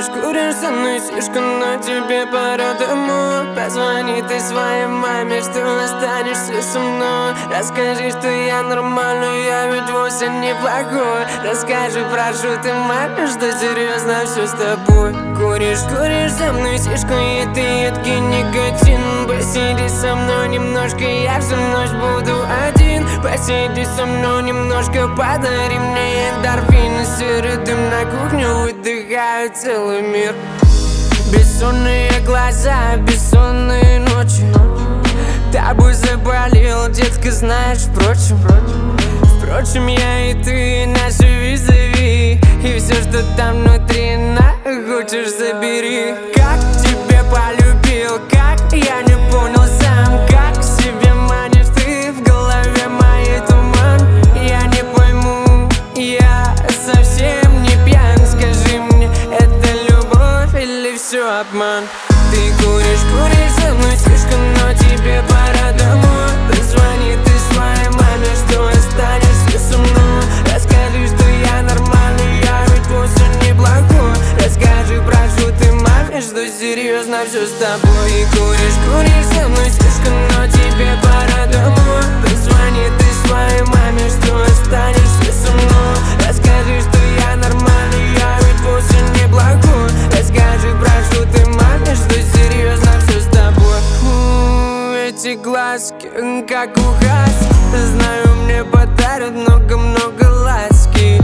куришь со мной сишку, но тебе пора домой. Позвони ты своей маме, что останешься со мной. Расскажи, что я нормальный, я ведь вовсе неплохой. Расскажи, прошу ты маме, что серьезно все с тобой. Куришь со мной сишку, и ты едкий никотин. Посиди со мной немножко, я всю ночь буду один. Посиди со мной немножко, подари мне эндорфины. Серый дым на кухню, выдыхаю целый мир. Бессонные глаза, бессонные ночи. Тобой заболел, детка, знаешь, впрочем, я и ты, наши визави. И все, что там внутри, хочешь, забери. Как тебя полюбил, как я не понял сам. Как себе манишь ты, в голове моей туман. Я не пойму, я совсем не пьян. Скажи мне, это любовь или все обман? Ты куришь со мной сишку, но тебе пора домой. Позвони ты своей маме, что останешься со мной. Расскажи, что я нормальный, я ведь вовсе неплохой. Расскажи, прошу ты маме, что серьезно все с тобой. И куришь со мной сишку, но тебе пора домой. Позвони ты своей маме, что останешься со мной. Расскажи, что я нормальный, я ведь вовсе неплохой. Расскажи, прошу ты маме, что серьезно все с тобой. Эти глазки, как у хаски, знаю, мне подарят много-много ласки.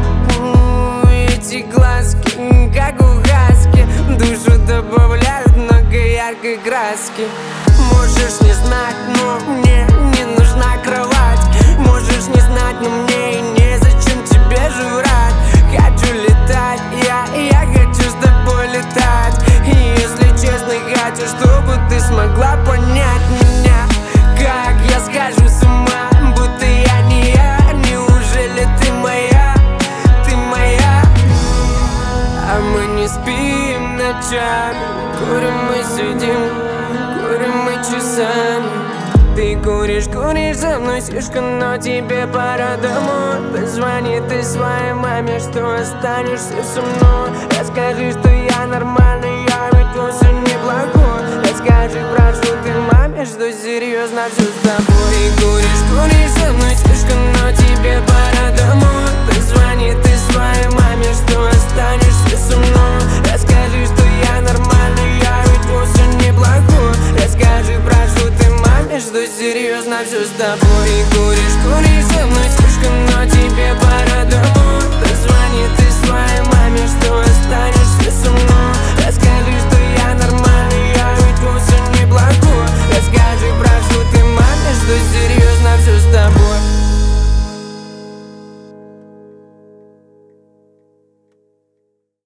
Эти глазки, как у хаски, душу добавляют много яркой краски. Можешь не знать, но мне не нужна кровать. Можешь не знать, но мне и незачем тебе жрать. Хочу летать, я хочу с тобой летать. И если честно, хочу, чтобы ты смогла понять меня. Как я схожу с ума, будто я не я. Неужели ты моя, ты моя? А мы не спим ночами, курим мы сидим, курим мы часами. Ты куришь со мной сишку, но тебе пора домой. Позвони ты своей маме, что останешься со мной. Расскажи, что я нормальный, я ведь вовсе неплохой. Расскажи, прошу ты маме, что серьезно все с тобой. Ты куришь со мной сишку, но тебе пора домой. Позвони ты своей маме, что останешься со мной. Расскажи, что я нормальный, я ведь вовсе неплохой. Расскажи, прошу ты маме, что серьезно все с тобой. Ты куришь со мной сишку, но тебе пора домой.